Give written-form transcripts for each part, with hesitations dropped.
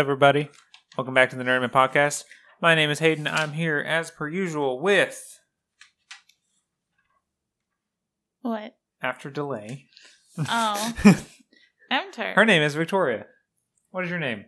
everybody? Welcome back to the Nerdman Podcast. My name is Hayden. I'm here, as per usual, with... What? After delay. Oh. I'm tired. Her name is Victoria. What is your name?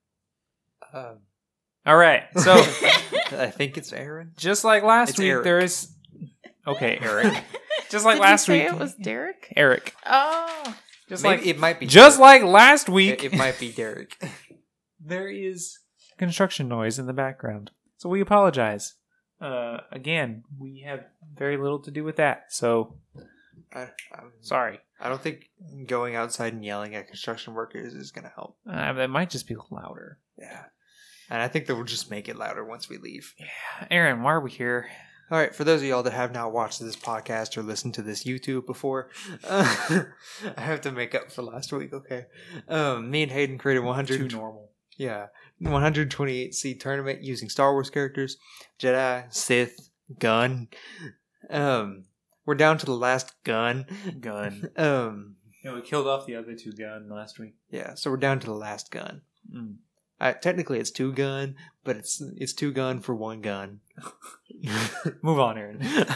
All right, so... I think it's Aaron. Just like last It's week, Eric. there is... Okay, Eric. Just like Did last you say week... it was Derek? Eric. Oh. Just Maybe like... it might be. Just Derek. like last week... It might be Derek. There is construction noise in the background, so we apologize. Again, we have very little to do with that, so sorry. I don't think going outside and yelling at construction workers is going to help. That might just be louder. Yeah. And I think that we'll just make it louder once we leave. Yeah, Aaron, why are we here? All right, for those of y'all that have not watched this podcast or listened to this YouTube before, I have to make up for last week, okay? Me and Hayden created 100... Too normal. Yeah, 128 seed tournament using Star Wars characters, Jedi, Sith, gun. We're down to the last gun. Gun. We killed off the other two gun last week. Yeah, so we're down to the last gun. Technically, it's two gun, but it's two gun for one gun. Move on, Aaron.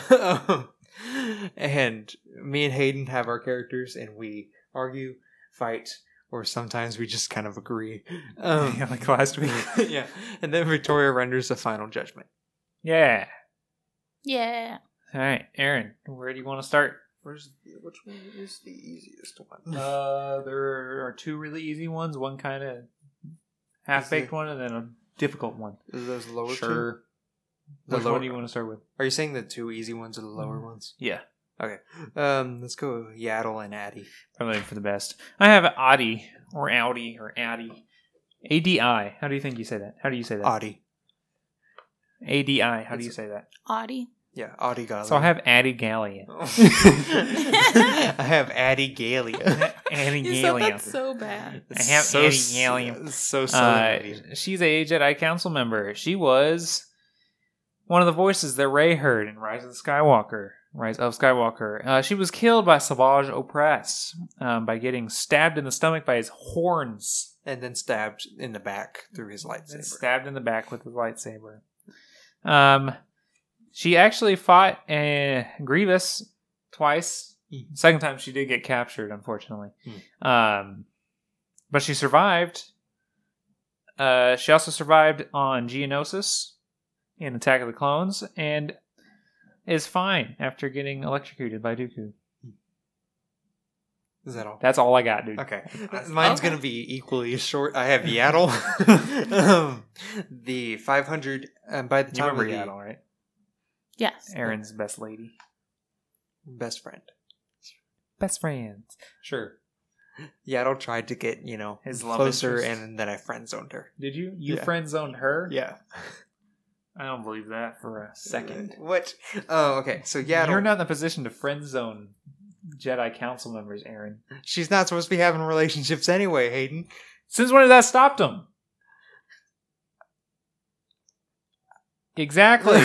And me and Hayden have our characters, and we argue, fight. Or sometimes we just kind of agree. Yeah, like last week. Yeah. And then Victoria renders a final judgment. Yeah. Yeah. All right, Aaron, where do you want to start? Which one is the easiest one? There are two really easy ones. One kind of half-baked one, and then a difficult one. Is those lower two? Sure. Which one do you want to start with? Are you saying the two easy ones are the lower ones? Yeah. Okay. Let's go Yaddle and Addy. Probably for the best. I have Audi or Audi or Addy. ADI. How do you think you say that? How do you say that? Audi. ADI. How do you say that? Audi. Yeah, Audi Gallia. So I have Addy Gallia. I have Addy Gallia. Addy You said Gallia. that so bad. I have Addy Gallia. So silly. She's a Jedi Council member. She was one of the voices that Rey heard in Rise of Skywalker. She was killed by Savage Opress by getting stabbed in the stomach by his horns. And then stabbed in the back through his lightsaber. And stabbed in the back with his lightsaber. She actually fought Grievous twice. Second time she did get captured, unfortunately. But she survived. She also survived on Geonosis in Attack of the Clones, and is fine after getting electrocuted by Dooku. Is that all? That's all I got, dude. Okay. Mine's going to be equally as short. I have Yaddle. The 500... by the You time remember of the Yaddle, right? Yes. Aaron's best lady. best friend. Best friends. Sure. Yaddle tried to get, His love closer, interest. and then I friend zoned her. Did you? You Yeah. friend zoned her? Yeah. I don't believe that for a second. What? Oh, okay. So Yaddle... You're not in the position to friend zone Jedi Council members, Aaron. She's not supposed to be having relationships anyway, Hayden. Since when did that stop them? Exactly.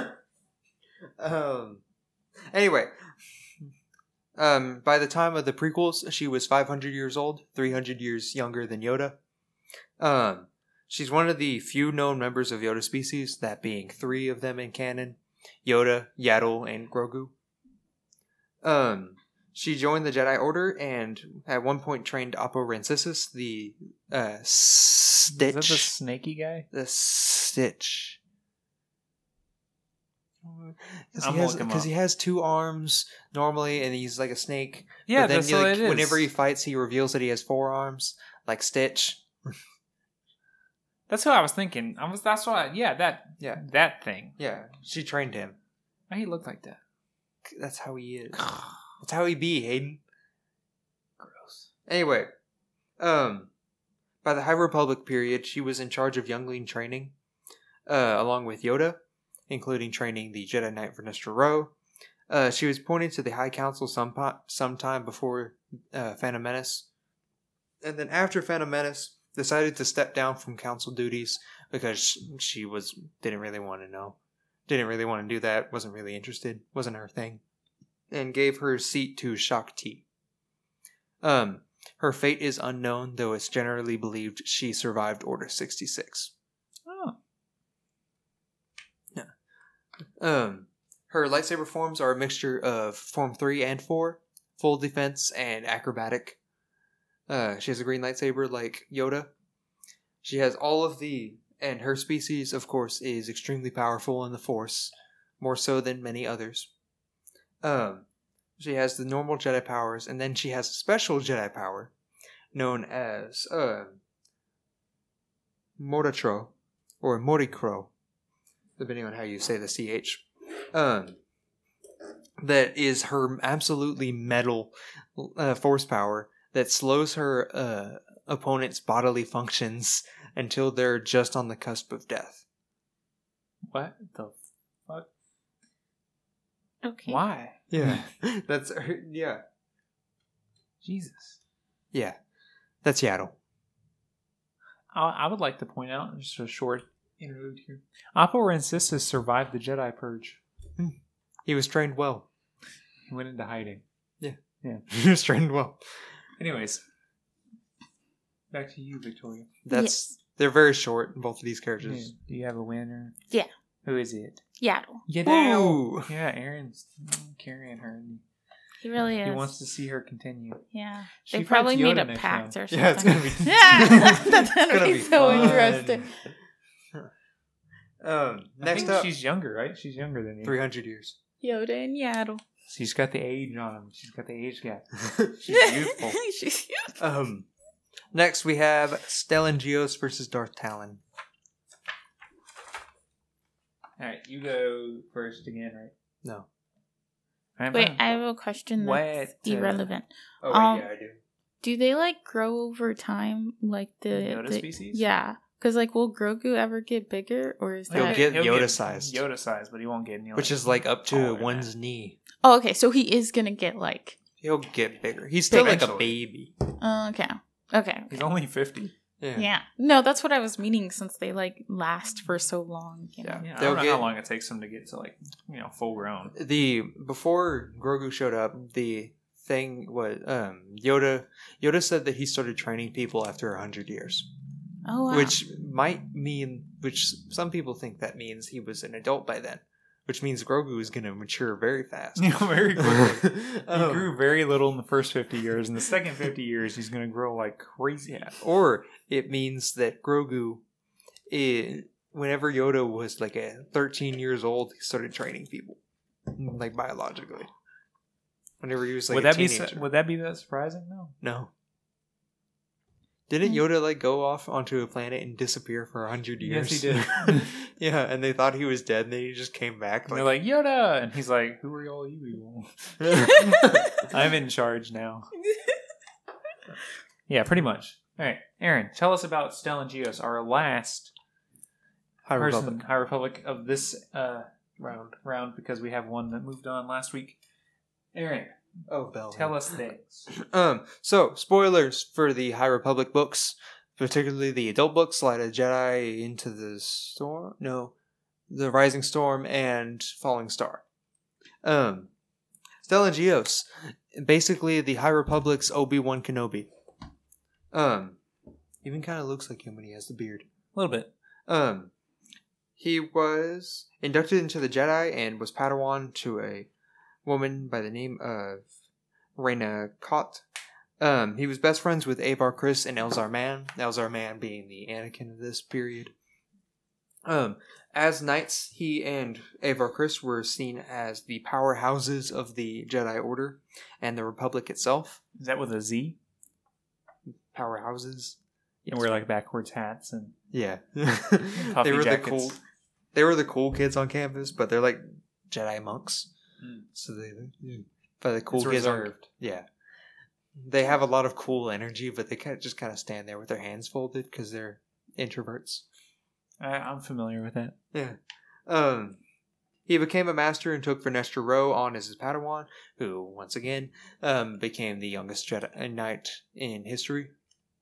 Anyway. By the time of the prequels, she was 500 years old, 300 years younger than Yoda. She's one of the few known members of Yoda species, that being 3 of them in canon: Yoda, Yaddle, and Grogu. She joined the Jedi Order and at one point trained Oppo Rancisis, the Stitch. Is that the snaky guy? The Stitch. Because he has 2 arms normally, and he's like a snake. Yeah, but then that's what it is. whenever he fights, he reveals that he has 4 arms, like Stitch. That's what I was thinking. That thing. Yeah, she trained him. Why he looked like that? That's how he is. That's how he be, Hayden. Gross. Anyway, by the High Republic period, she was in charge of youngling training, along with Yoda, including training the Jedi Knight Vernestra Rowe. She was appointed to the High Council sometime before Phantom Menace. And then after Phantom Menace, decided to step down from council duties because she didn't really want to know. Didn't really want to do that. Wasn't really interested. Wasn't her thing. And gave her seat to Shakti. Her Her fate is unknown, though it's generally believed she survived Order 66. Oh. Her lightsaber forms are a mixture of Form 3 and 4, full defense and acrobatic. She has a green lightsaber like Yoda. She has all of the... And her species, of course, is extremely powerful in the Force, more so than many others. She has the normal Jedi powers, and then she has a special Jedi power known as Moritro, or Morikro, depending on how you say the CH. That is her absolutely metal force power that slows her opponent's bodily functions until they're just on the cusp of death. What the fuck? Okay. Why? Yeah. That's yeah. Jesus. Yeah. That's Yaddle. I would like to point out, just a short interlude here, Apo Rancisis survived the Jedi Purge. He was trained well. He went into hiding. Yeah. Yeah. He was trained well. Anyways, back to you, Victoria. They're very short, both of these characters. Do you have a winner? Yeah. Who is it? Yaddle. Ooh. Yeah, Aaron's carrying her. He really is. He wants to see her continue. Yeah. She They probably fights made Yoda a next pact round. or something. Yeah, it's gonna be. That's It's gonna be so fun. interesting. I Next think up, she's younger, right? She's younger than you. 300 years. Yoda and Yaddle. She's got the age on him. She's got the age gap. She's youthful. She's youthful. Next we have Stellan Gios versus Darth Talon. Alright, you go first again, right? No. Wait, I have a question that's irrelevant. Oh, wait, yeah, I do. Do they like grow over time, like the Yoda species? Yeah, because like, will Grogu ever get bigger, or is He'll that? get Yoda-sized. Yoda-sized, but he won't get any. Which is like up to taller than one's knee. Oh, okay. So he is gonna get like. He'll get bigger. He's still like a Eventually. baby. Okay. Okay. He's only 50. Yeah. No, that's what I was meaning. Since they like last for so long. You know? Yeah. Yeah, I They'll don't know get- how long it takes him to get to like, full grown. Before Grogu showed up, the thing was Yoda said that he started training people after 100 years. Oh wow. Which some people think that means he was an adult by then. Which means Grogu is going to mature very fast. Very quickly. He grew very little in the first 50 years. In the second 50 years, he's going to grow like crazy. Yeah. Or it means that Grogu, whenever Yoda was like 13 years old, he started training people, like biologically. Whenever he was like would a that teenager. would that be that surprising? No. No. Didn't Yoda like go off onto a planet and disappear for 100 years? Yes, he did. Yeah, and they thought he was dead, and then he just came back. And they're like, Yoda! And he's like, who are all you people? I'm in charge now. Yeah, pretty much. All right, Aaron, tell us about Stellan Gios, our last High High Republic of this round, because we have one that moved on last week. Aaron, Bell. tell us things. So spoilers for the High Republic books, particularly the adult books, Light of the Jedi, Into the Storm. No, The Rising Storm and Falling Star. Stellan Gios, basically the High Republic's Obi-Wan Kenobi. Even kind of looks like him when he has the beard. A little bit. He was inducted into the Jedi and was Padawan to a woman by the name of Reyna Kot. He was best friends with Avar Kriss and Elzar Mann. Elzar Mann being the Anakin of this period. As knights, he and Avar Kriss were seen as the powerhouses of the Jedi Order and the Republic itself. Is that with a Z? Powerhouses. And wear like backwards hats and Yeah. puffy They were jackets. They were the cool kids on campus, but they're like Jedi monks. Mm. So but the cool It's kids aren't. reserved. Yeah. They have a lot of cool energy, but they kind of stand there with their hands folded because they're introverts. I'm familiar with that. Yeah. He became a master and took Vernestra Rowe on as his Padawan, who, once again, became the youngest Jedi Knight in history.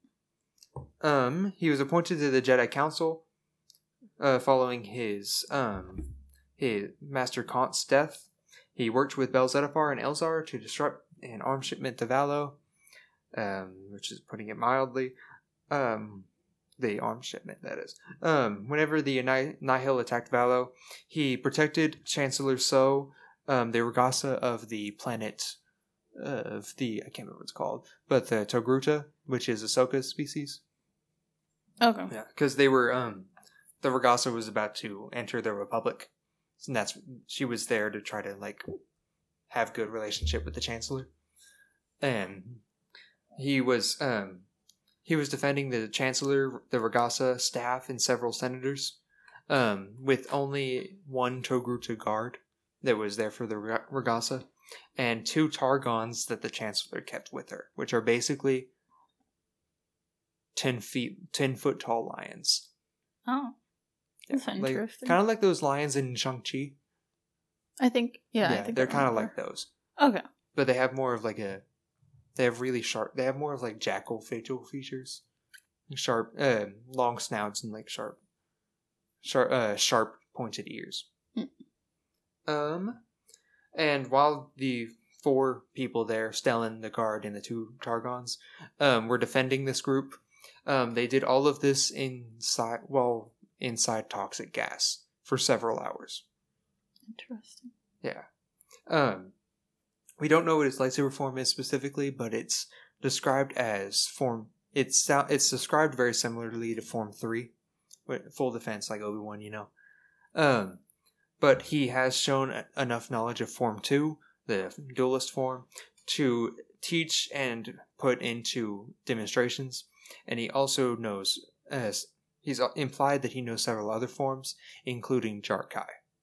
He was appointed to the Jedi Council following his Master Kant's death. He worked with Bel Zettifar and Elzar to disrupt an armed shipment to Valo. which is putting it mildly. The arms shipment, that is. Whenever the Nihil attacked Valo, he protected Chancellor So, the Regasa of the planet I can't remember what it's called, but the Togruta, which is Ahsoka's species. Okay. Yeah, because they were, the Regasa was about to enter the Republic, and she was there to try to, like, have good relationship with the Chancellor. And he was defending the Chancellor, the Regasa staff, and several senators, with only one Togruta guard that was there for the Regasa, and 2 Targons that the Chancellor kept with her, which are basically 10-foot tall lions. Oh, that's interesting. Kind of like those lions in Shang-Chi. I think they're kind of like those. Okay. But they have more of like they have more of like jackal facial features. Sharp, long snouts and like sharp pointed ears. And while the 4 people there, Stellan, the guard, and the 2 Targons, were defending this group, they did all of this inside toxic gas for several hours. Interesting. Yeah. We don't know what his lightsaber form is specifically, but it's described as form. It's described very similarly to Form 3, full defense like Obi-Wan, you know. But he has shown enough knowledge of Form 2, the duelist form, to teach and put into demonstrations. And he also knows, he's implied that he knows several other forms, including Jar-Kai.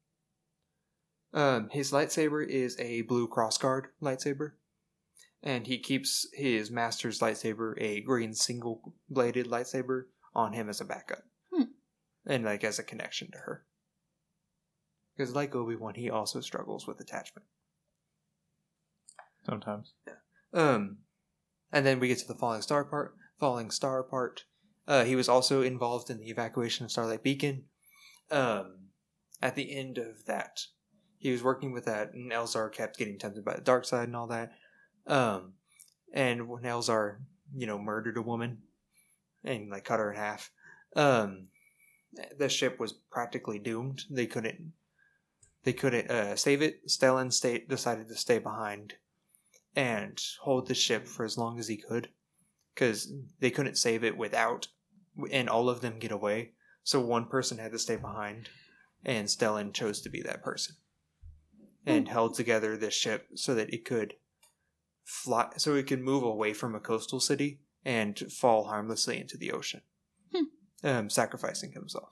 His lightsaber is a blue crossguard lightsaber, and he keeps his master's lightsaber, a green single-bladed lightsaber, on him as a backup. And like as a connection to her. Because like Obi-Wan, he also struggles with attachment. Sometimes. Yeah. And then we get to the falling star part. He was also involved in the evacuation of Starlight Beacon. At the end of that, he was working with that, and Elzar kept getting tempted by the dark side and all that. And when Elzar, murdered a woman and like cut her in half, the ship was practically doomed. They couldn't save it. Stellan decided to stay behind and hold the ship for as long as he could, because they couldn't save it and all of them get away. So one person had to stay behind, and Stellan chose to be that person, and held together this ship so that it could fly, so it could move away from a coastal city and fall harmlessly into the ocean, sacrificing himself.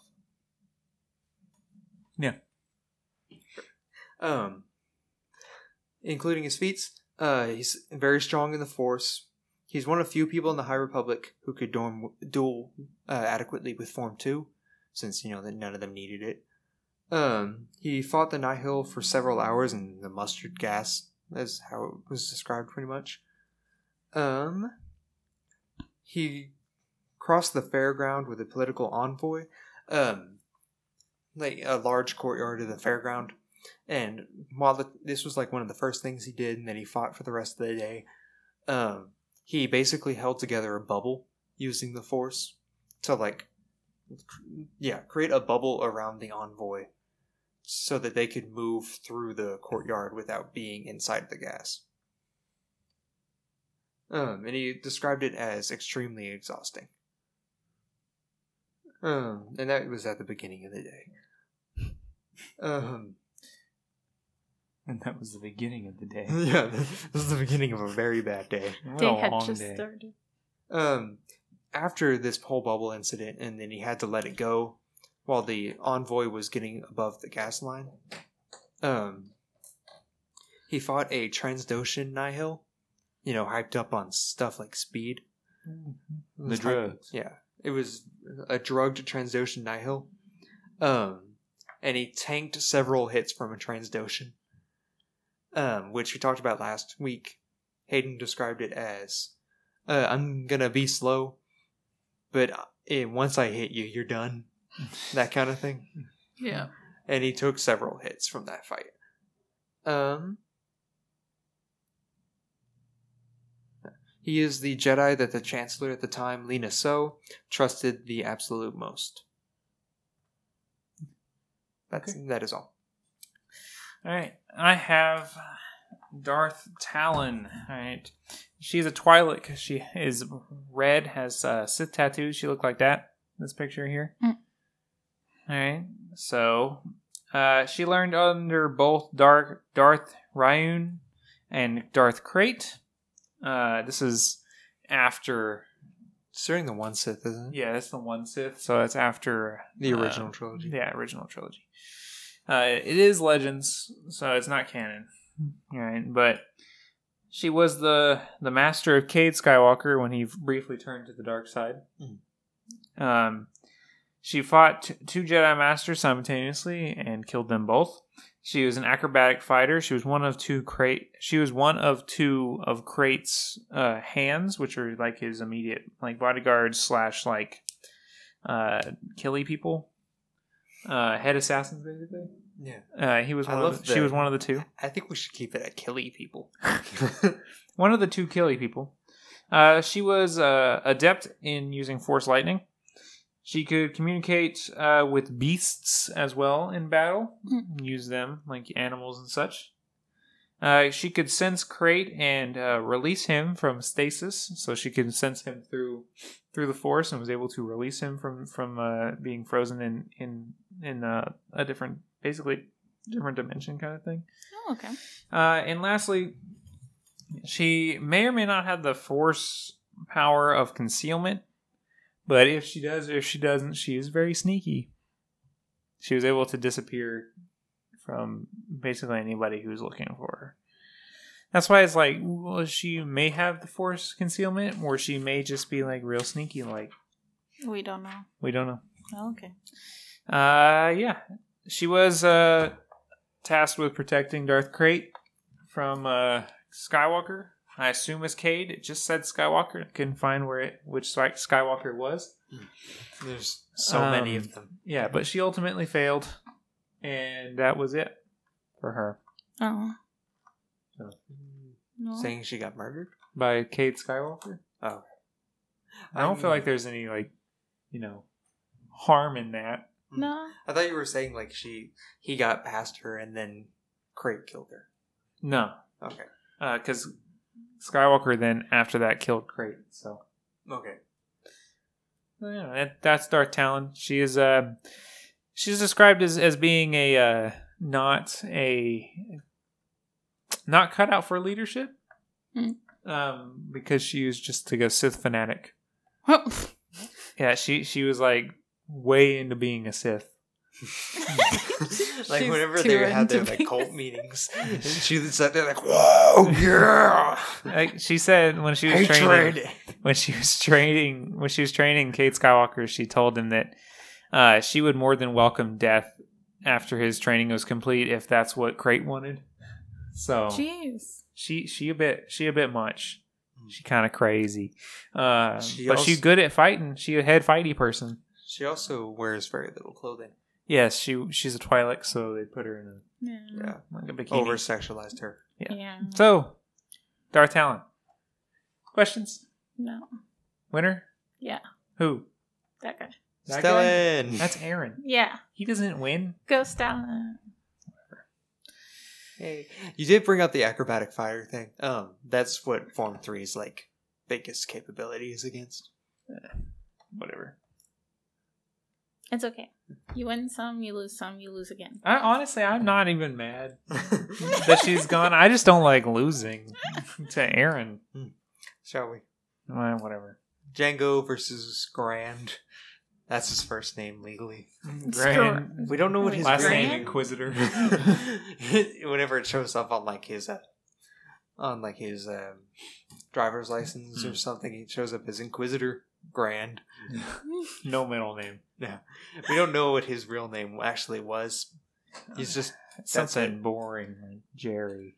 Yeah. Including his feats, he's very strong in the Force. He's one of few people in the High Republic who could duel adequately with Form 2, since, that none of them needed it. He fought the Nihil for several hours in the mustard gas, is how it was described pretty much. He crossed the fairground with a political envoy, like a large courtyard of the fairground. And while this was like one of the first things he did, and then he fought for the rest of the day, he basically held together a bubble using the Force to create a bubble around the envoy so that they could move through the courtyard without being inside the gas. And he described it as extremely exhausting. And that was at the beginning of the day. And that was the beginning of the day. Yeah, this is the beginning of a very bad day. Day had just started. After this whole bubble incident, and then he had to let it go while the envoy was getting above the gas line, he fought a Transdoshan Nihil, hyped up on stuff like speed. The drugs. Yeah. It was a drugged Transdoshan Nihil. And he tanked several hits from a Transdoshan, which we talked about last week. Hayden described it as, I'm gonna be slow, but once I hit you, you're done. That kind of thing. Yeah. And he took several hits from that fight. He is the Jedi that the Chancellor at the time, Lina So, trusted the absolute most. That is all. All right. I have Darth Talon. All right. She's a Twi'lek because she is red, has Sith tattoos. She looked like that. This picture here. Mm. All right. So she learned under both Darth Ryun and Darth Krayt. This is after. It's during the One Sith, isn't it? Yeah, that's the one Sith. So it's after The original trilogy. Yeah, original trilogy. It is Legends, so it's not canon. All right, but she was the master of Cade Skywalker when he briefly turned to the dark side. She fought two Jedi Masters simultaneously and killed them both. She was an acrobatic fighter. She was one of two of Krayt's hands, which are like his immediate like bodyguards / like killy people, head assassins basically. Yeah. He was. She was one of the two. I think we should keep it at killy people. One of the two killy people. She was adept in using Force lightning. She could communicate with beasts as well in battle. Use them like animals and such. She could sense Krayt and release him from stasis, so she could sense him through the Force and was able to release him from being frozen in a different dimension kind of thing. Oh, okay. And lastly, she may or may not have the Force power of concealment, but if she does or if she doesn't, she is very sneaky. She was able to disappear from basically anybody who's looking for her. That's why it's like, well, she may have the Force concealment, or she may just be like real sneaky. Like, We don't know. we don't know. Oh, okay. Yeah, she was tasked with protecting Darth Krayt from Skywalker. I assume it's Cade. It just said Skywalker. I couldn't find which Skywalker it was. There's so many of them. Yeah, but she ultimately failed, and that was it for her. Oh. So, No. Saying she got murdered? by Cade Skywalker. Oh. I don't feel like there's any harm in that. No. I thought you were saying like he got past her and then Krayt killed her. No, Okay. because Skywalker then after that killed Krayt. So Okay. yeah, that's Darth Talon. She is she's described as being a not cut out for leadership. Because she was just a Sith fanatic. Yeah, she was like way into being a Sith. Like She's whenever too they had their into like being cult meetings, she sat there like, "Whoa, yeah!" Like she said when she was training, when she was training Cade Skywalker, she told him that she would more than welcome death after his training was complete if that's what Krayt wanted. So Jeez. she a bit much. She kind of crazy, but also- she's good at fighting. She a head fighty person. She also wears very little clothing. Yes, she's a Twi'lek, so they put her in Yeah, like a bikini. over sexualized her. Yeah. So, Darth Talon. Questions? No. Winner? Yeah. Who? That guy. That guy? Stellan. That's Aaron. Yeah. He doesn't win. Go Stalin. Hey, you did bring up the acrobatic fighter thing. That's what Form 3's like biggest capability is against. Whatever. It's okay. You win some, you lose again. Honestly, I'm not even mad that she's gone. I just don't like losing to Aaron. Shall we? Whatever. Django versus Grand. That's his first name legally. Grand. We don't know what his Last real name Grand? Inquisitor. Whenever it shows up on his driver's license or something, it shows up as Inquisitor Grand. No middle name. Yeah, we don't know what his real name actually was. He's just Something boring like Jerry.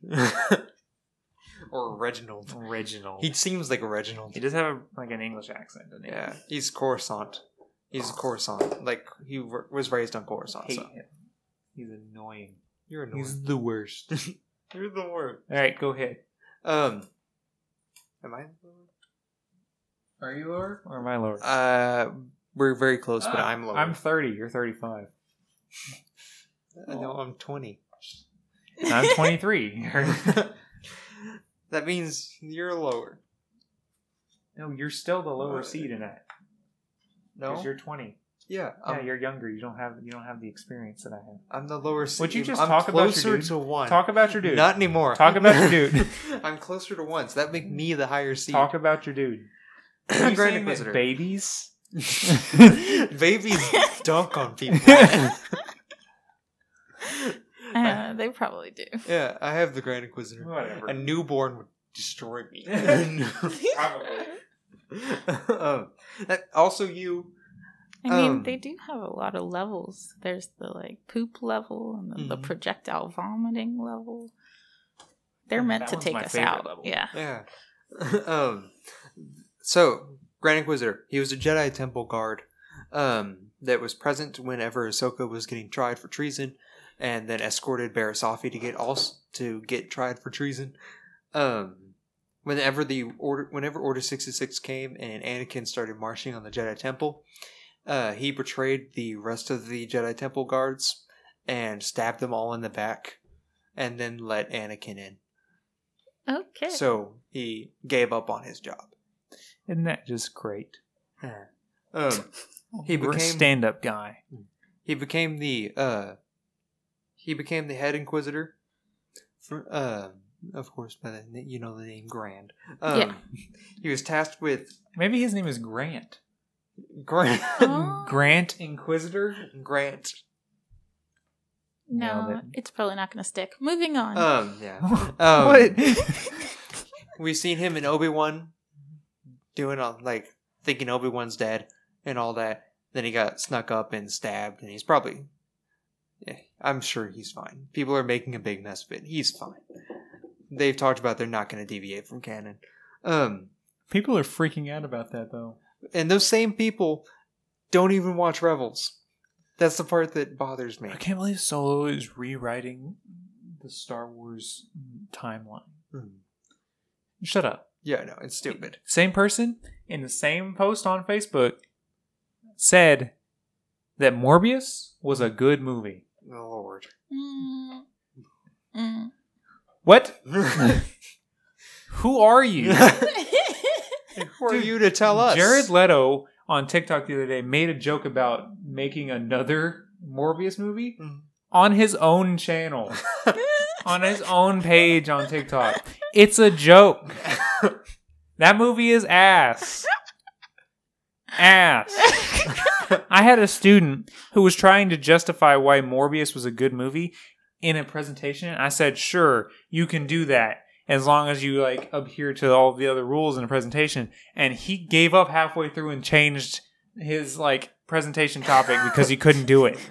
or Reginald. Reginald. He seems like a Reginald. He does have an English accent, doesn't he? Yeah, he's Coruscant. He's Coruscant. Like he was raised on Coruscant. Hate So. him. He's annoying. You're annoying. He's the worst. You're the worst. All right, go ahead. Am I? Are you lower or am I lower? We're very close, but I'm lower. I'm 30. You're 35. No, I'm 20. And I'm 23. That means you're lower. No, you're still the lower seed in that. No, Because you're 20. yeah, Yeah, you're younger. You don't have the experience that I have. I'm the lower seed. Would you just I'm talk about your closer dude? to 1. Talk about your dude. Not anymore. Talk about your dude. I'm closer to 1, so that makes me the higher seed. Talk about your dude. Are you Grand saying Inquisitor. that babies? Babies dunk on people. They probably do. Yeah, I have the Grand Inquisitor. Whatever. A newborn would destroy me. Probably. Also, you. I mean, they do have a lot of levels. There's the like poop level and then the projectile vomiting level. They're meant That to one's take my us favorite out. level. Yeah. Yeah. So, Grand Inquisitor. He was a Jedi Temple guard that was present whenever Ahsoka was getting tried for treason, and then escorted Barasafi to get tried for treason. Whenever Order 66 came and Anakin started marching on the Jedi Temple, he betrayed the rest of the Jedi Temple guards and stabbed them all in the back, and then let Anakin in. Okay. So he gave up on his job. Isn't that just great? He We're a became stand-up guy. he became the head Inquisitor. Of course, by the name Grand. Yeah. He was tasked with Maybe his name is Grant. Grant. Oh. Grant Inquisitor? Grant. Nailed No, it. it's probably not going to stick. Moving on. Yeah. What? We've seen him in Obi-Wan doing thinking Obi-Wan's dead and all that. Then he got snuck up and stabbed, and he's probably. Yeah, I'm sure he's fine. People are making a big mess of it. He's fine. They've talked about they're not going to deviate from canon. People are freaking out about that, though. And those same people don't even watch Rebels. That's the part that bothers me. I can't believe Solo is rewriting the Star Wars timeline. Shut up. Yeah, no, it's stupid. Same person in the same post on Facebook said that Morbius was a good movie. Oh, Lord. What? Who are you? Who are you to tell us? Jared Leto on TikTok the other day made a joke about making another Morbius movie on his own channel. On his own page on TikTok. It's a joke. That movie is ass. Ass. I had a student who was trying to justify why Morbius was a good movie in a presentation. I said, sure, you can do that as long as you adhere to all the other rules in a presentation. And he gave up halfway through and changed his presentation topic because he couldn't do it.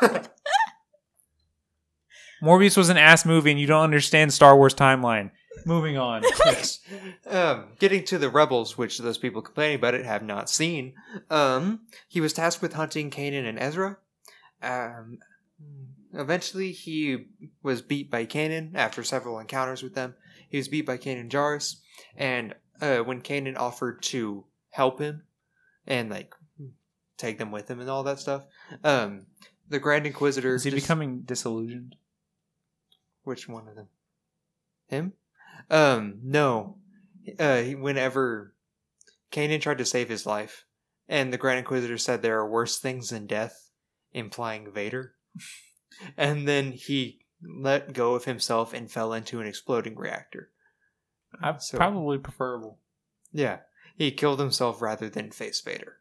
Morbius was an ass movie and you don't understand Star Wars timeline. Moving on. Yes. Getting to the Rebels, which those people complaining about it have not seen. He was tasked with hunting Kanan and Ezra. Eventually, he was beat by Kanan after several encounters with them. He was beat by Kanan Jarrus, and when Kanan offered to help him and take them with him and all that stuff, the Grand Inquisitor Is he becoming disillusioned? Which one of them? Him? No. Whenever Kanan tried to save his life, and the Grand Inquisitor said there are worse things than death, implying Vader, and then he let go of himself and fell into an exploding reactor. Probably preferable. Yeah, he killed himself rather than face Vader.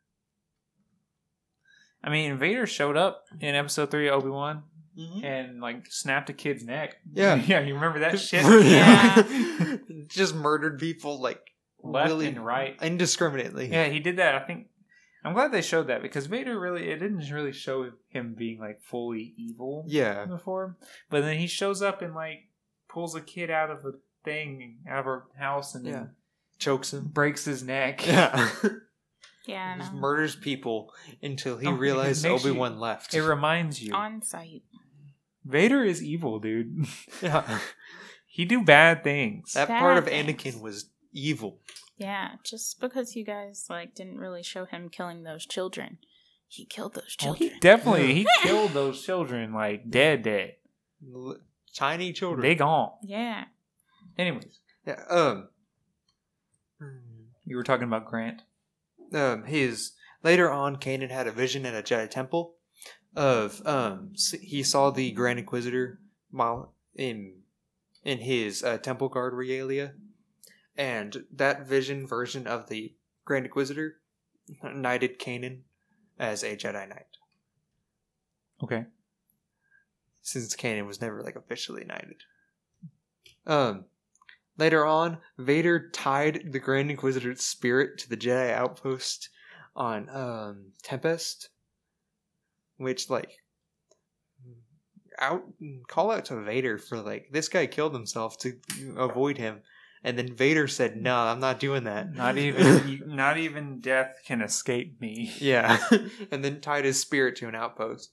I mean, Vader showed up in Episode 3 of Obi-Wan Mm-hmm. and snapped a kid's neck. Yeah. Yeah, you remember that shit? Yeah. Just murdered people Left really and right. indiscriminately. Yeah, he did that. I think I'm glad they showed that because Vader it didn't really show him being fully evil. Yeah. Before, but then he shows up and pulls a kid out of a thing out of her house and then Chokes him. breaks his neck. Yeah. Yeah, Just no. murders people until he Oh, realized it makes you- Obi-Wan left. It reminds you, On site. Vader is evil, dude. Yeah. He do bad things. That Bad part of things. Anakin was evil. Yeah, just because you guys like didn't really show him killing those children, he killed those children. He killed those children, like dead. Tiny children. They gone. Yeah. Anyways, Yeah. You were talking about Grant. Later on, Kanan had a vision at a Jedi temple of he saw the Grand Inquisitor in his temple guard regalia, and that version of the Grand Inquisitor knighted Kanan as a Jedi Knight. Okay. Since Kanan was never like officially knighted. Later on, Vader tied the Grand Inquisitor's spirit to the Jedi outpost on Tempest, which call out to Vader for this guy killed himself to avoid him, and then Vader said, "No, I'm not doing that. Not even death can escape me." Yeah, and then tied his spirit to an outpost.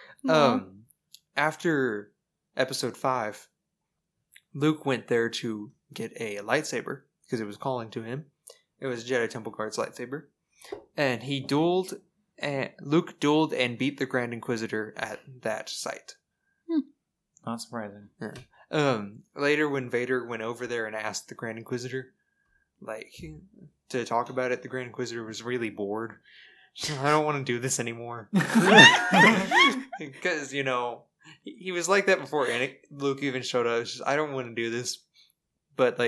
After Episode 5, Luke went there to get a lightsaber because it was calling to him. It was Jedi Temple Guard's lightsaber, and Luke dueled and beat the Grand Inquisitor at that site. Not surprising. Yeah. Later, when Vader went over there and asked the Grand Inquisitor, to talk about it, the Grand Inquisitor was really bored. I don't want to do this anymore. Because, he was like that before Luke even showed up. Just, I don't want to do this. But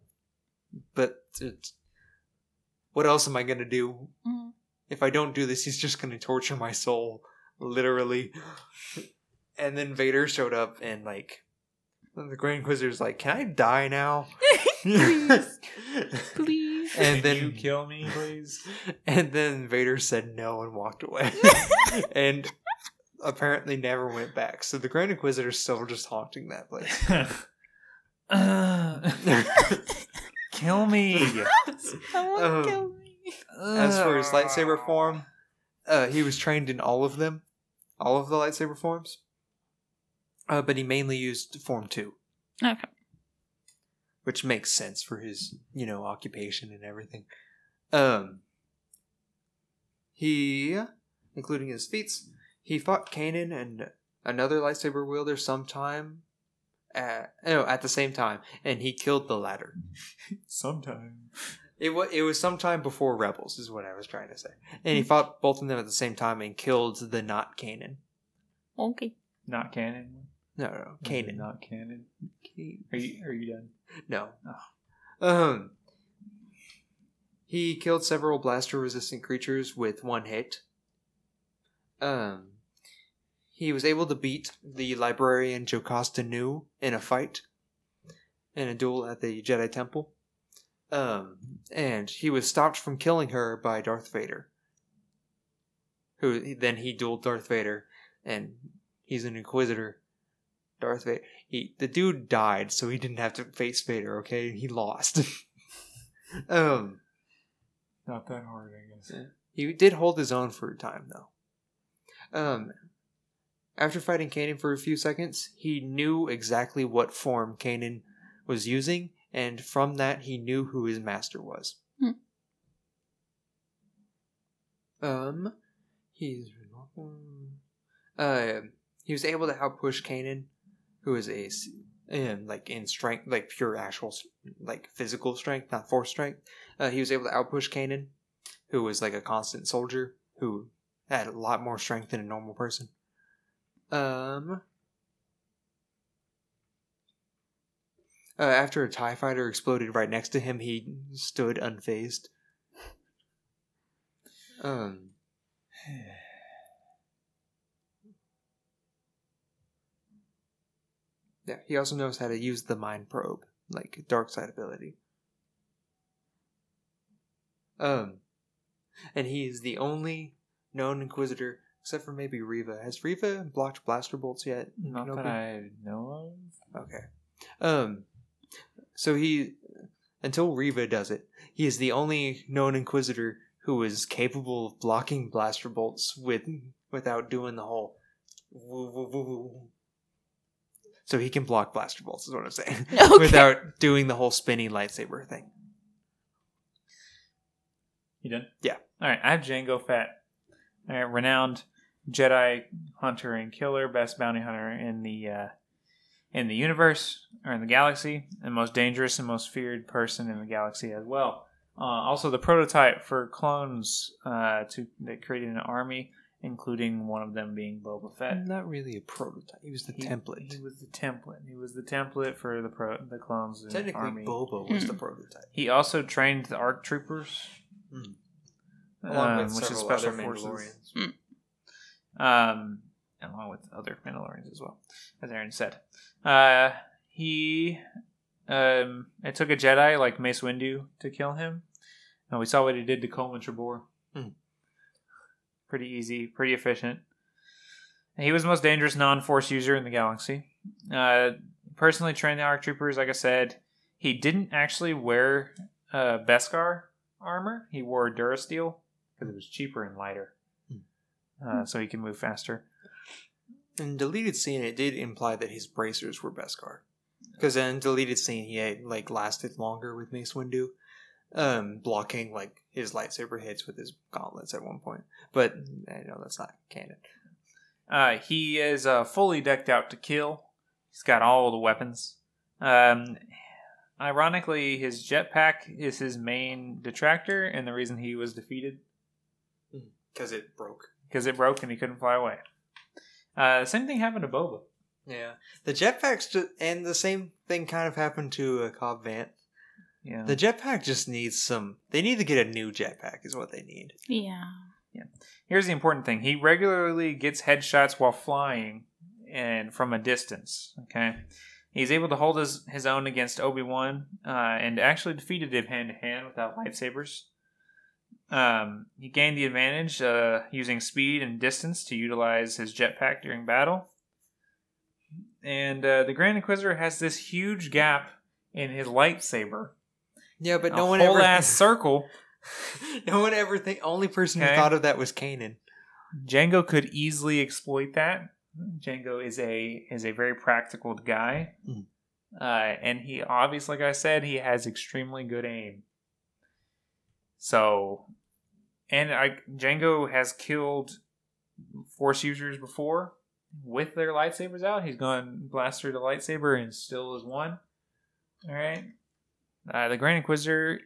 what else am I going to do? Mm. If I don't do this, he's just going to torture my soul. Literally. And then Vader showed up and the Grand Inquisitor's like, "Can I die now?" Please. Please. And then you kill me, please. And then Vader said no and walked away. And apparently never went back. So the Grand Inquisitor's still just haunting that place. Kill me. Someone kill me. As for his lightsaber form, he was trained in all of them. All of the lightsaber forms. But he mainly used Form 2. Okay. Which makes sense for his, occupation and everything. He, including his feats, he fought Kanan and another lightsaber wielder at the same time, and he killed the latter. Sometime. It was sometime before Rebels, is what I was trying to say. And he fought both of them at the same time and killed the not Kanan. Okay. Not canon. No, Kanan. Not canon. Are you done? No. Oh. He killed several blaster-resistant creatures with one hit. He was able to beat the librarian Jocasta Nu in a duel at the Jedi Temple. And he was stopped from killing her by Darth Vader. Then he dueled Darth Vader, and he's an Inquisitor. Darth Vader. The dude died, so he didn't have to face Vader, okay? He lost. Not that hard, I guess. He did hold his own for a time, though. After fighting Kanan for a few seconds, he knew exactly what form Kanan was using, and from that he knew who his master was. He was able to outpush Kanan, who is in strength, pure actual, physical strength, not force strength. He was able to outpush Kanan, who was a constant soldier, who had a lot more strength than a normal person. After a TIE fighter exploded right next to him, he stood unfazed. Yeah, he also knows how to use the mind probe, dark side ability. And he is the only known Inquisitor, except for maybe Reva. Has Reva blocked blaster bolts yet? Not that I know of. Okay. So until Reva does it, he is the only known Inquisitor who is capable of blocking blaster bolts without doing the whole woo woo woo woo. So he can block blaster bolts, is what I'm saying. Okay. Without doing the whole spinning lightsaber thing. You done? Yeah. All right. I have Jango Fett. All right, renowned Jedi hunter and killer, best bounty hunter in the universe or in the galaxy, and most dangerous and most feared person in the galaxy as well. Also, the prototype for clones that created an army, including one of them being Boba Fett. Not really a prototype. He was the template. He was the template. He was the template for the clones. In Technically, the army. Boba was the prototype. He also trained the ARC troopers, Along with which is several special other forces. Mandalorians. Along with other Mandalorians as well, as Aaron said. It took a Jedi like Mace Windu to kill him. And we saw what he did to Coleman Trebor. Pretty easy, pretty efficient. And he was the most dangerous non-Force user in the galaxy. Personally trained the ARC troopers, like I said. He didn't actually wear Beskar armor. He wore Durasteel because it was cheaper and lighter. So he can move faster. In deleted scene, it did imply that his bracers were Beskar. Because in deleted scene, he had lasted longer with Mace Windu, blocking his lightsaber hits with his gauntlets at one point. But I know that's not canon. He is fully decked out to kill. He's got all the weapons. Ironically, his jetpack is his main detractor, and the reason he was defeated. Because it broke. Because it broke and he couldn't fly away. The same thing happened to Boba. Yeah. The jetpacks, and the same thing kind of happened to Cobb Vanth. Yeah. The jetpack just needs they need to get a new jetpack is what they need. Yeah. Here's the important thing. He regularly gets headshots while flying and from a distance. Okay. He's able to hold his own against Obi-Wan and actually defeated him hand-to-hand without lightsabers. He gained the advantage using speed and distance to utilize his jetpack during battle. And the Grand Inquisitor has this huge gap in his lightsaber. Yeah, but no one ever... ass circle. No one ever only person who thought of that was Kanan. Jango could easily exploit that. Jango is a very practical guy. And he obviously, like I said, he has extremely good aim. So, and Jango has killed Force users before with their lightsabers out. He's gone blast through the lightsaber and still is one. All right. The Grand Inquisitor,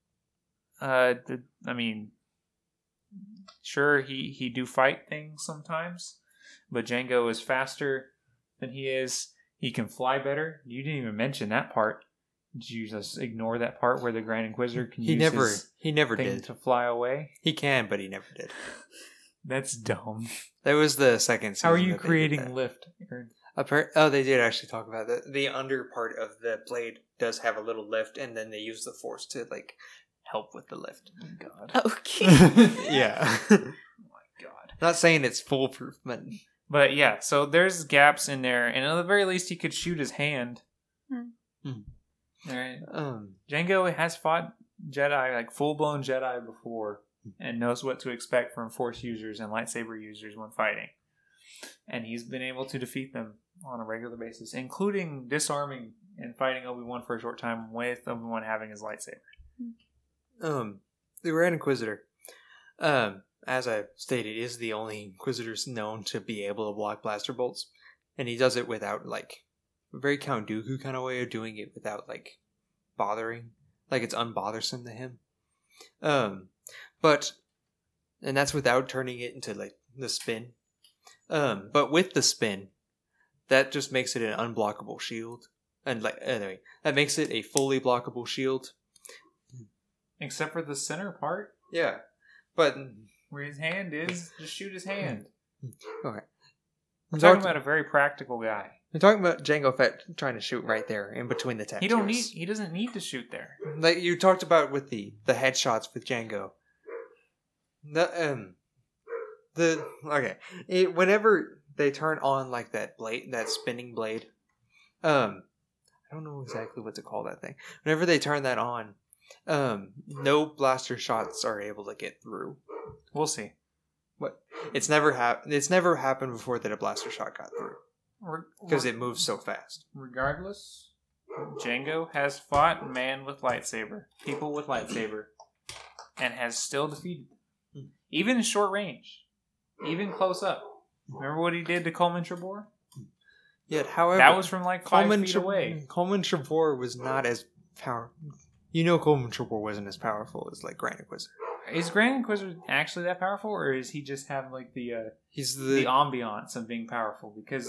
sure, he do fight things sometimes, but Jango is faster than he is. He can fly better. You didn't even mention that part. Did you just ignore that part where the Grand Inquisitor can he never did to fly away? He can, but he never did. That's dumb. That was the second season. How are you creating lift, Aaron? They did actually talk about that. The under part of the blade does have a little lift, and then they use the Force to help with the lift. Oh my God. Okay. Yeah. Oh my God. Not saying it's foolproof, but yeah. So there's gaps in there, and at the very least, he could shoot his hand. All right. Jango has fought Jedi, full blown Jedi before, and knows what to expect from Force users and lightsaber users when fighting. And he's been able to defeat them on a regular basis, including disarming and fighting Obi-Wan for a short time with Obi-Wan having his lightsaber. The Grand Inquisitor, as I stated, is the only Inquisitor known to be able to block blaster bolts, and he does it without a very Count Dooku kind of way of doing it without bothering, it's unbothersome to him. And that's without turning it into the spin. But with the spin, that just makes it an unblockable shield. And anyway, that makes it a fully blockable shield. Except for the center part. Yeah. But where his hand is, just shoot his hand. Okay. We're talking about a very practical guy. We're talking about Jango Fett trying to shoot right there in between the tattoos. He doesn't need to shoot there. You talked about with the headshots with Jango. Whenever they turn on that blade, that spinning blade, I don't know exactly what to call that thing. Whenever they turn that on, no blaster shots are able to get through. We'll see. What? It's never happened before that a blaster shot got through because it moves so fast. Regardless, Jango has fought man with lightsaber, people with lightsaber. and has still defeated them. Even in short range. Even close up. Remember what he did to Coleman Trebor? Yet, however, That was from like 5 feet away. Coleman Trebor was not as powerful. You know, Coleman Trebor wasn't as powerful as like Grand Inquisitor. Is Grand Inquisitor actually that powerful, or is he just have like the He's the ambiance of being powerful? Because,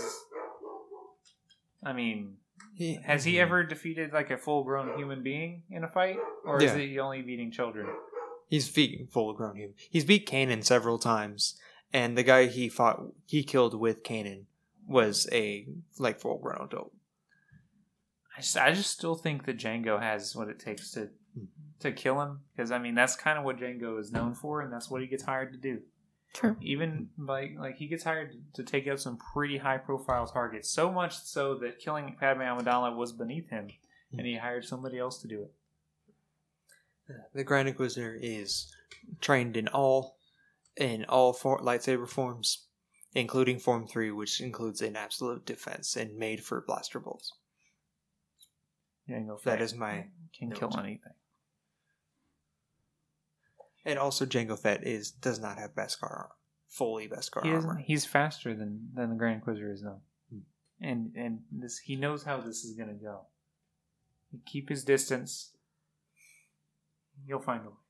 I mean, has he ever defeated like a full-grown human being in a fight, or is he only beating children? He's beating full-grown human. He's beat Kanan several times, and the guy he killed with Kanan was a like full-grown adult. I just still think that Django has what it takes to kill him, because I mean that's kind of what Django is known for, and that's what he gets hired to do. True. Even like he gets hired to take out some pretty high-profile targets, so much so that killing Padme Amidala was beneath him, and he hired somebody else to do it. The Grand Inquisitor is trained in all four lightsaber forms, including Form 3, which includes an absolute defense and made for blaster bolts. Jango Fett That is my can note. kill anything. And also, Jango Fett does not have Beskar armor, fully Beskar armor. He's faster than the Grand Inquisitor is, though, and this he knows how this is gonna go. Keep his distance. He'll find a way.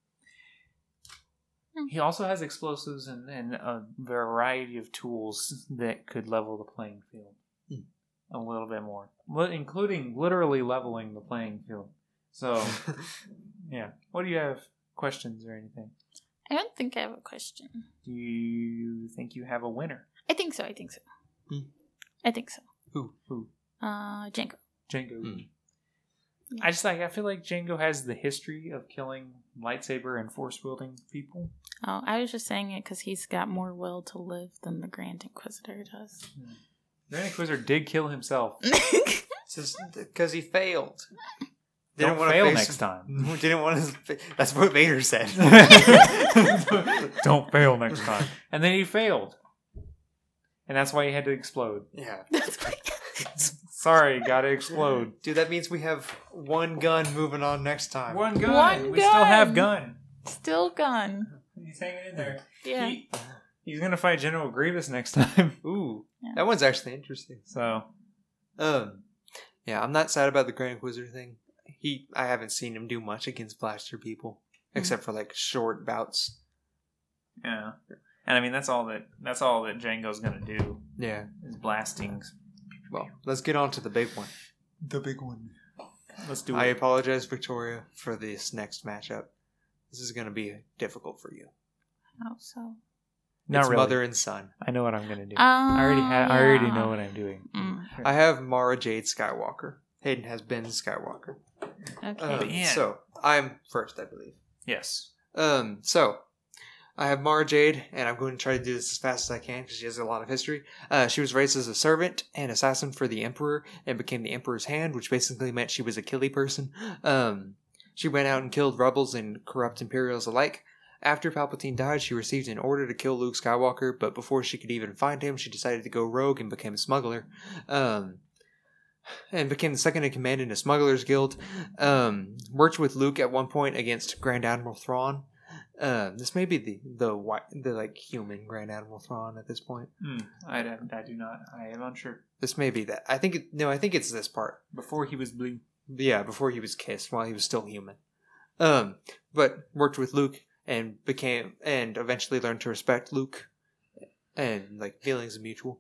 He also has explosives and a variety of tools that could level the playing field a little bit more, including literally leveling the playing field. So, yeah. What do you have? Questions or anything? I don't think I have a question. Do you think you have a winner? I think so. I think so. Who? Django. Django. I feel like Django has the history of killing lightsaber and force wielding people. Oh, I was just saying it because he's got more will to live than the Grand Inquisitor does. Grand Inquisitor did kill himself. Because he failed. Don't fail next time. Didn't want to. That's what Vader said. Don't fail next time. And then he failed. And that's why he had to explode. Yeah. That's why. Sorry, gotta explode. Dude, that means we have one gun moving on next time. One gun. One We still gun. have gun. Still gun. He's hanging in there. Yeah. He's gonna fight General Grievous next time. Ooh. Yeah. That one's actually interesting. So. Yeah, I'm not sad about the Grand Inquisitor thing. I haven't seen him do much against blaster people. Except for like short bouts. Yeah. And I mean that's all that Django's gonna do. Yeah. Is blasting. Well, let's get on to the big one. The big one. Let's do it. I apologize, Victoria, for this next matchup. This is going to be difficult for you. How so? Not It's really. mother and son. I know what I'm gonna do. I already know what I'm doing. I have Mara Jade Skywalker. Hayden has Ben Skywalker. Okay. So, I'm first, I believe. Yes. So, I have Mara Jade, and I'm going to try to do this as fast as I can because she has a lot of history. She was raised as a servant and assassin for the Emperor and became the Emperor's hand, which basically meant she was a killy person. She went out and killed rebels and corrupt Imperials alike. After Palpatine died, she received an order to kill Luke Skywalker, but before she could even find him, she decided to go rogue and became a smuggler. And became the second in command in a smugglers guild. Worked with Luke at one point against Grand Admiral Thrawn. This may be the like human Grand Admiral Thrawn at this point. I do not. I am unsure. This may be that. I think it's this part. Before he was blue. Yeah, before he was kissed, while he was still human. But worked with Luke and eventually learned to respect Luke, and like feelings are mutual.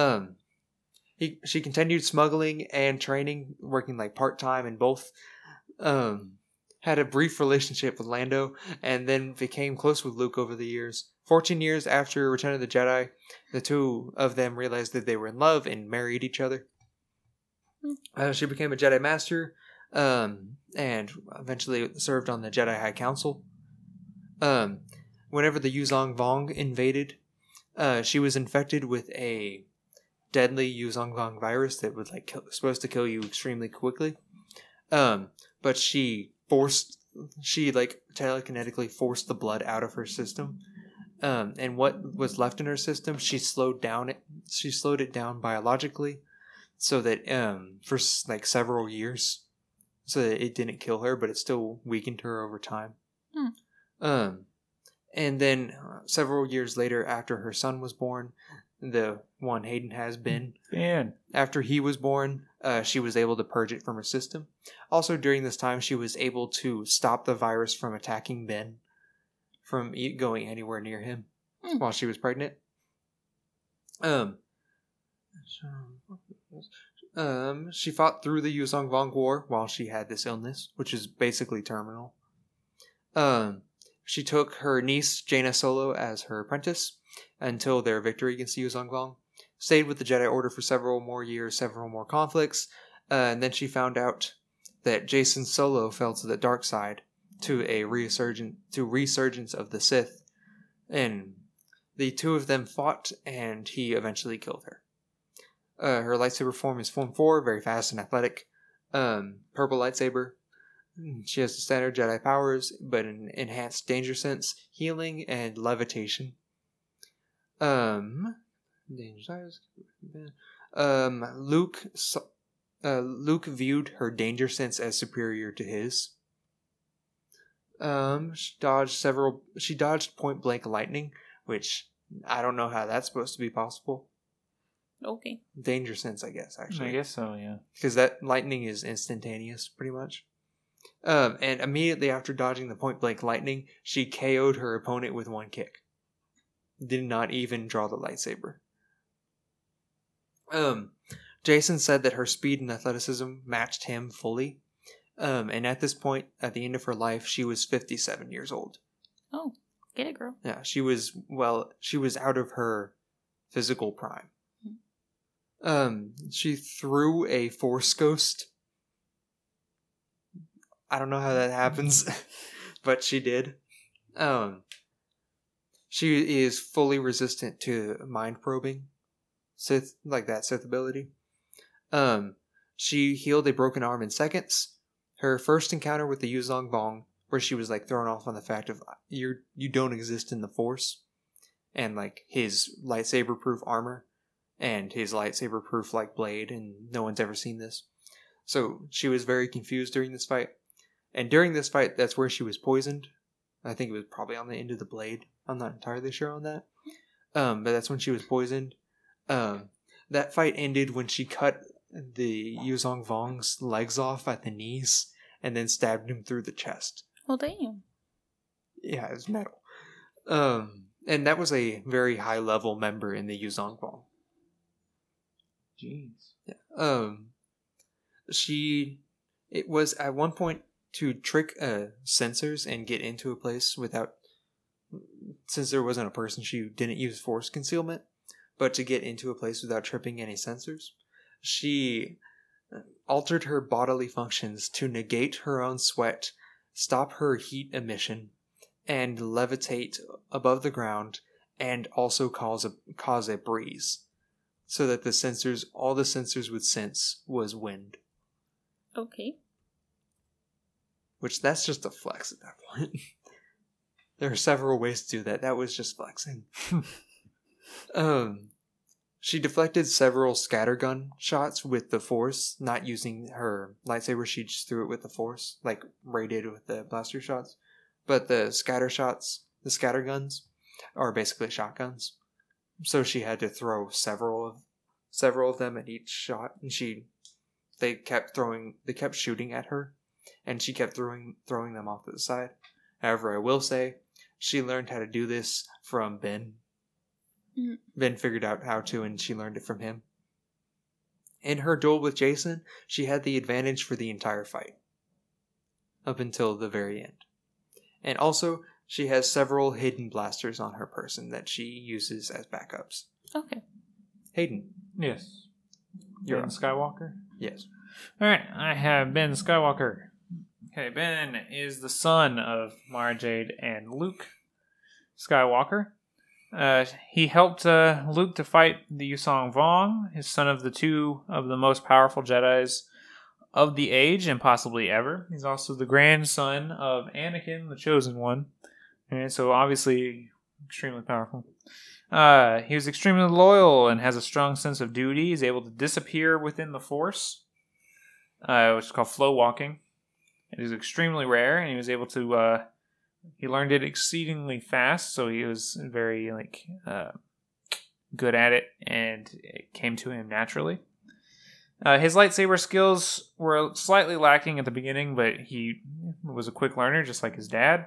She continued smuggling and training, working like part-time in both. Had a brief relationship with Lando, and then became close with Luke over the years. 14 years after Return of the Jedi, the two of them realized that they were in love and married each other. She became a Jedi Master, and eventually served on the Jedi High Council. Whenever the Yuzong Vong invaded, she was infected with a deadly Yuzong Vong virus that was supposed to kill you extremely quickly. But she telekinetically forced the blood out of her system. And what was left in her system, she slowed it down biologically, so that for like several years, so that it didn't kill her, but it still weakened her over time. And then several years later, after her son was born, the one Hayden has been. Ben. After he was born, she was able to purge it from her system. Also, during this time, she was able to stop the virus from attacking Ben, from going anywhere near him while she was pregnant. She fought through the Yuzong Vong War while she had this illness, which is basically terminal. She took her niece, Jaina Solo, as her apprentice until their victory against the Yuzong Vong. Stayed with the Jedi Order for several more years, several more conflicts, and then she found out that Jacen Solo fell to the dark side to a resurgence of the Sith, and the two of them fought, and he eventually killed her. Her lightsaber form is Form 4, very fast and athletic. Purple lightsaber. She has the standard Jedi powers, but an enhanced danger sense, healing, and levitation. Luke viewed her danger sense as superior to his. She dodged point blank lightning, which I don't know how that's supposed to be possible. Okay. Danger sense, I guess, actually. I guess so, yeah. Because that lightning is instantaneous, pretty much. And immediately after dodging the point blank lightning, she KO'd her opponent with one kick. Did not even draw the lightsaber. Jacen said that her speed and athleticism matched him fully. And at this point, at the end of her life, she was 57 years old. Oh, get it, girl. Yeah, she was out of her physical prime. She threw a Force Ghost. I don't know how that happens, but she did. She is fully resistant to mind probing, Sith ability. She healed a broken arm in seconds. Her first encounter with the Yuzong Vong, where she was thrown off on the fact of you don't exist in the Force, and his lightsaber proof armor and his lightsaber proof blade, and no one's ever seen this. So she was very confused during this fight. And during this fight, that's where she was poisoned. I think it was probably on the end of the blade. I'm not entirely sure on that. But that's when she was poisoned. That fight ended when she cut the Yuzong Vong's legs off at the knees and then stabbed him through the chest. Well, damn. Yeah, it was metal. And that was a very high-level member in the Yuzong Vong. Jeez. Yeah. It was at one point to trick sensors and get into a place without, since there wasn't a person, she didn't use force concealment, but to get into a place without tripping any sensors, she altered her bodily functions to negate her own sweat, stop her heat emission, and levitate above the ground, and also cause a breeze, so that all the sensors would sense was wind. Okay. Which, that's just a flex at that point. There are several ways to do that. That was just flexing. She deflected several scattergun shots with the Force, not using her lightsaber. She just threw it with the Force, like Rey did with the blaster shots. But the scatterguns, are basically shotguns. So she had to throw several of them at each shot, and they kept shooting at her, and she kept throwing them off to the side. However, I will say, she learned how to do this from Ben. Ben figured out how to, and she learned it from him. In her duel with Jacen, she had the advantage for the entire fight, up until the very end. And also, she has several hidden blasters on her person that she uses as backups. Okay. Hayden. Yes. You're Ben up. Skywalker? Yes. Alright, I have Ben Skywalker. Okay, Ben is the son of Mara Jade and Luke Skywalker. He helped Luke to fight the Yuzong Vong, his son of the two of the most powerful Jedis of the age and possibly ever. He's also the grandson of Anakin, the Chosen One. And so obviously extremely powerful. He was extremely loyal and has a strong sense of duty. He's able to disappear within the Force, which is called flow walking. It is extremely rare, and he was able to He learned it exceedingly fast, so he was very good at it, and it came to him naturally. His lightsaber skills were slightly lacking at the beginning, but he was a quick learner, just like his dad.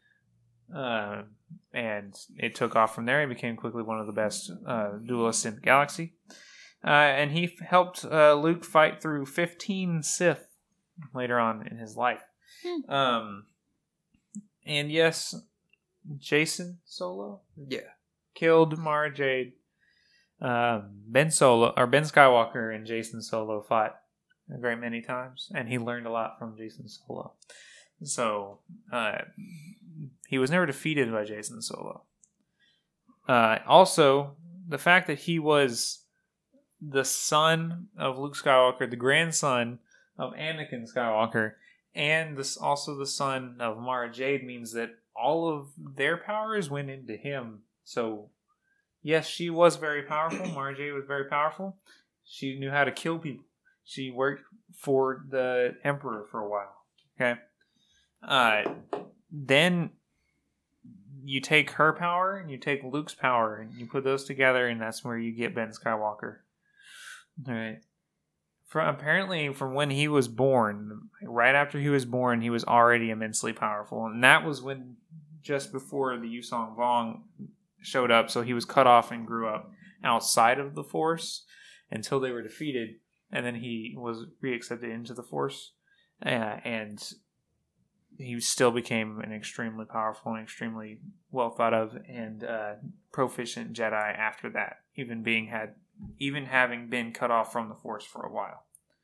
And it took off from there. He became quickly one of the best duelists in the galaxy. And he helped Luke fight through 15 Sith later on in his life. And yes, Jacen Solo killed Mara Jade. Ben Skywalker and Jacen Solo fought a great many times, and he learned a lot from Jacen Solo. So he was never defeated by Jacen Solo. Also, the fact that he was the son of Luke Skywalker, the grandson of Anakin Skywalker, and also the son of Mara Jade means that all of their powers went into him. So yes, she was very powerful. Mara Jade was very powerful. She knew how to kill people. She worked for the Emperor for a while. Okay. Then you take her power and you take Luke's power and you put those together, and that's where you get Ben Skywalker. All right. Apparently, from when he was born, right after he was born, he was already immensely powerful, and that was when just before the Yusong Vong showed up, so he was cut off and grew up outside of the Force until they were defeated, and then he was reaccepted into the Force, and he still became an extremely powerful and extremely well thought of and proficient Jedi after that, even having been cut off from the Force for a while.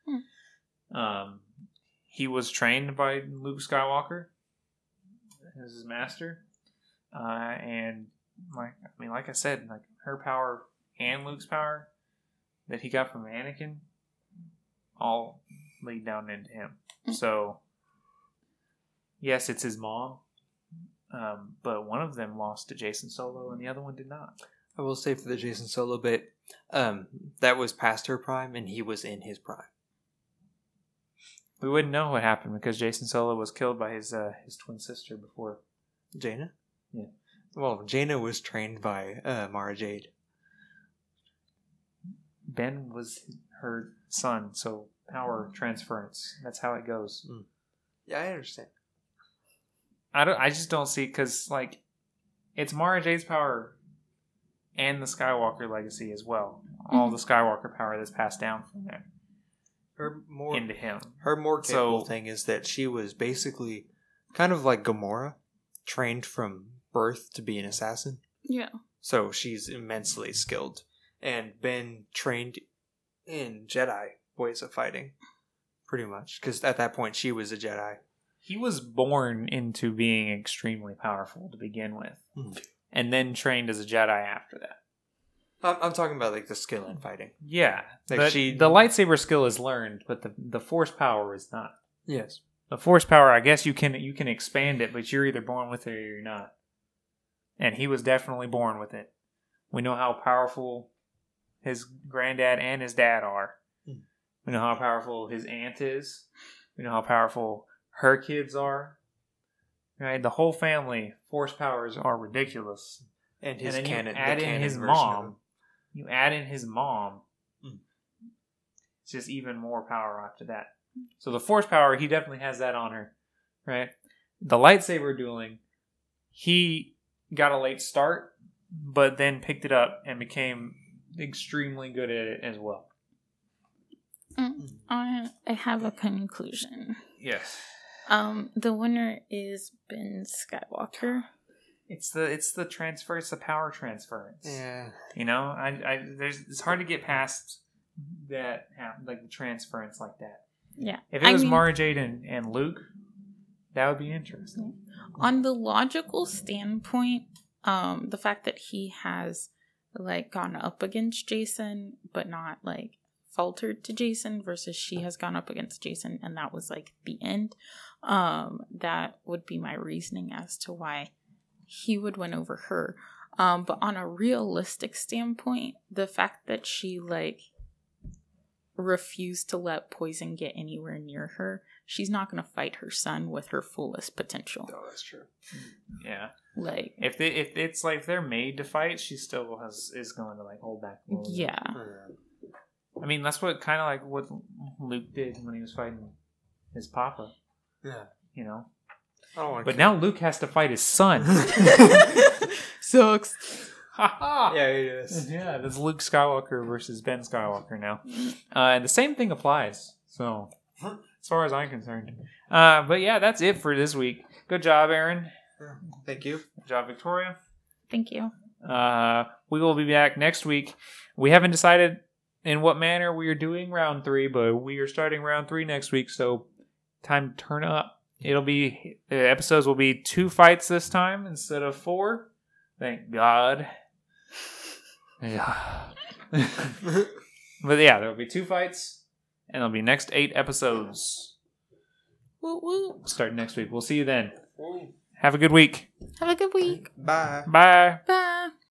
He was trained by Luke Skywalker as his master, and like I said, like her power and Luke's power that he got from Anakin all laid down into him. So yes, it's his mom, but one of them lost to Jacen Solo and the other one did not. I will say for the Jacen Solo bit, that was past her prime and he was in his prime. We wouldn't know what happened because Jacen Solo was killed by his twin sister before. Jaina? Yeah. Well, Jaina was trained by Mara Jade. Ben was her son, so power transference. That's how it goes. Yeah, I understand. I just don't see, because like it's Mara Jade's power and the Skywalker legacy as well. All the Skywalker power that's passed down from there into him. Her more capable thing is that she was basically kind of like Gamora, trained from birth to be an assassin. Yeah. So she's immensely skilled. And Ben trained in Jedi ways of fighting, pretty much. Because at that point, she was a Jedi. He was born into being extremely powerful to begin with. And then trained as a Jedi after that. I'm talking about like the skill in fighting. Yeah. Like the lightsaber skill is learned, but the force power is not. Yes. The force power, I guess you can expand it, but you're either born with it or you're not. And he was definitely born with it. We know how powerful his granddad and his dad are. We know how powerful his aunt is. We know how powerful her kids are. Right? The whole family force powers are ridiculous. And his and then canon, you add in his mom. You add in his mom. It's just even more power after that. So the force power, he definitely has that on her. Right? The lightsaber dueling, he got a late start, but then picked it up and became extremely good at it as well. I have a conclusion. Yes. The winner is Ben Skywalker. It's the transfer. It's the power transference. Yeah. You know, it's hard to get past that, like the transference like that. Yeah. If it was Mara Jade and Luke, that would be interesting. On the logical standpoint, the fact that he has like gone up against Jacen, but not like faltered to Jacen, versus she has gone up against Jacen and that was like the end. That would be my reasoning as to why he would win over her. But on a realistic standpoint, the fact that she like refuse to let poison get anywhere near her, she's not going to fight her son with her fullest potential. Oh, that's true. Yeah. Like, If it's like they're made to fight, she still is going to like hold back a little bit. yeah. I mean, that's what kind of like what Luke did when he was fighting his papa. Yeah. You know. I don't want But now Luke has to fight his son. Sucks. Yeah, he is. Yeah, that's Luke Skywalker versus Ben Skywalker now. And the same thing applies. So, as far as I'm concerned. But yeah, that's it for this week. Good job, Aaron. Thank you. Good job, Victoria. Thank you. We will be back next week. We haven't decided in what manner we are doing round 3, but we are starting round 3 next week, so time to turn up. It'll be, the episodes will be 2 fights this time instead of 4. Thank God. Yeah. But yeah, there'll be 2 fights, and there'll be next 8 episodes. Woo woo. Starting next week. We'll see you then. Have a good week. Have a good week. Bye. Bye. Bye.